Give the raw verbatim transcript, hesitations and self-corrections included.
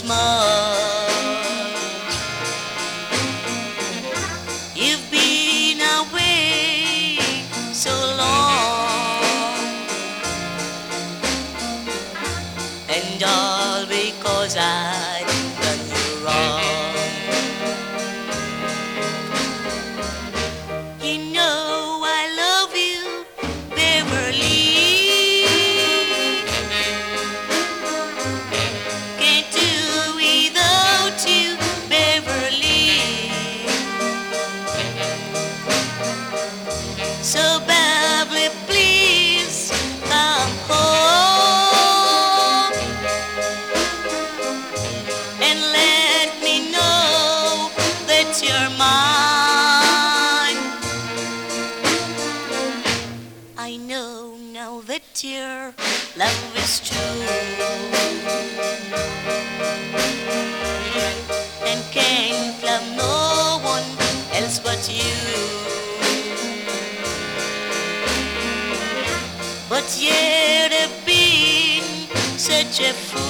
mine. You've been away so long, and all because I done you wrong. You know I love you, Beverly. Can't do without you, Beverly. So Beverly, please come home and let me know that you're mine. I know now that your love is true and can't love no one else but you. But yet I've been such a fool